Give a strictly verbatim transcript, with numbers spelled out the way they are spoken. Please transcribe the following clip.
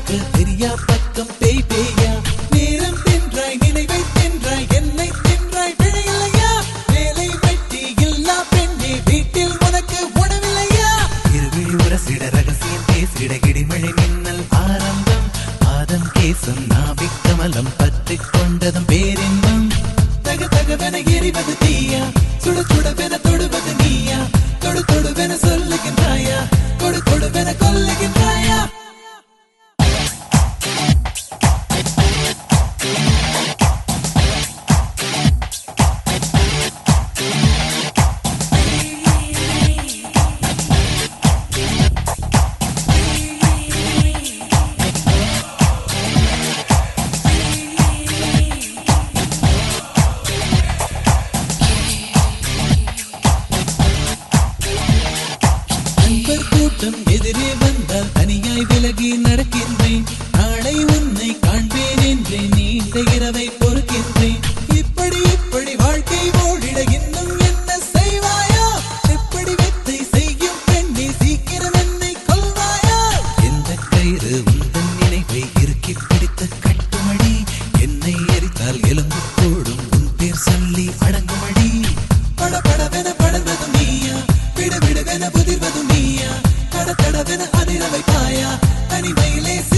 பார்க்க தெரியா பக்கம் பேய் பேயா நேரம் தின்றாய் நினைவை தின்றாய் என்னை தின்றாய் பிழையில்லையா வேலை வெட்டி இல்லா பெண்ணே வீட்டில் உனக்கு உணவில்லையா இருவிழி உரசிட ரகசியம் பேசிட இடிமழை மின்னல் ஆரம்பம் பாதம் கேசம் நாபிக் கமலம் பற்றிக் கொண்டதும் பேரின்பம் தக தகவென எரிவது தீயா சுட சுடவென தொடுவது நீயா தொடு தொடுவென சொல்லுகின்றாயா கொடு கொடுவென கொல்லுகின்றாயா எதிரே வந்தால் தனியாய் விலகி நடக்கின்றேன் நாளை உன்னை காண்பேன் என்றே நீண்ட இரவை பொறுக்கின்றேன் இப்படி இப்படி வாழ்க்கை ஓடிட இன்னும் என்ன செய்வாயா எப்படி வித்தை செய்யும் பெண்ணே சீக்கிரம் என்னை கொல்வாயா எந்த கயிறு உந்தன் நினைவை இறுக்கி பிடித்த கட்டுமடி என்னை எரித்தால் எலும்பு கூடும் உன் பேர் சொல்லி அடங்குமடி பட படவென படர்வதும் நீயா விட விடவென புதிர்வதும் நீயா தட தடவென அதிர வைப்பாயா தனிமையிலே